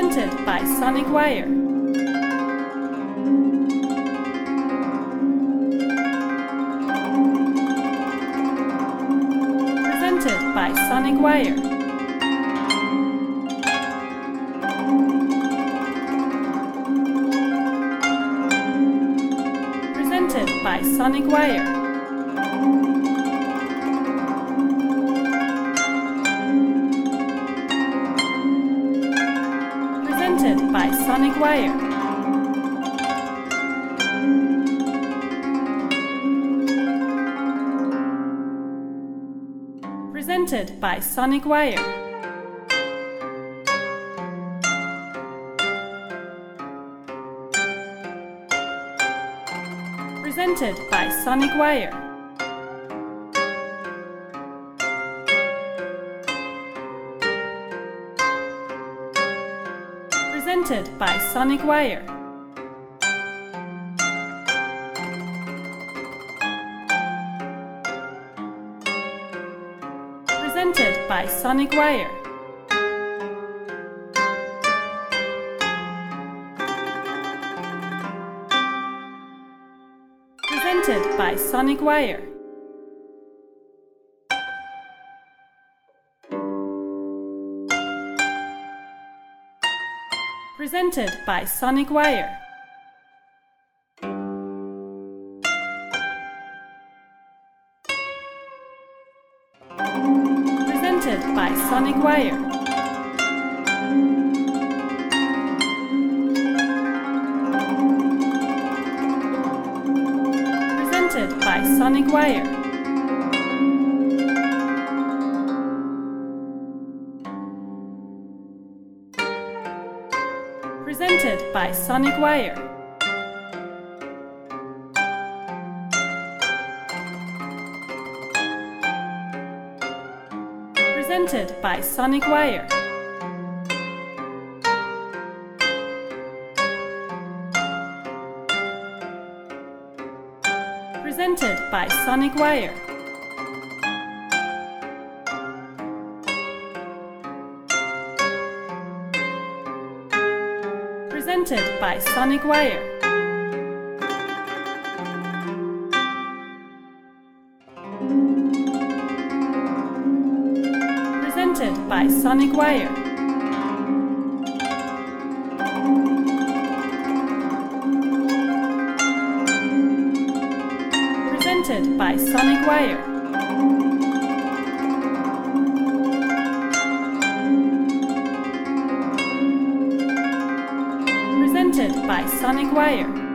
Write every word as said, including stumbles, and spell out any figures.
Presented by Sonic Wire. Presented by Sonic Wire. Presented by Sonic Wire. Presented by Sonic Wire. Presented by Sonic Wire. Presented by Sonic Wire. Presented by Sonic Wire. Presented by Sonic Wire. Presented by Sonic Wire. Presented by Sonic Wire. Presented by Sonic Wire. Presented by Sonic Wire. Presented by Sonic Wire. Presented by Sonic Wire. Presented by Sonic Wire. Presented by Sonic Wire. Presented by Sonic Wire. Presented by Sonic Wire. Presented by Sonic Wire.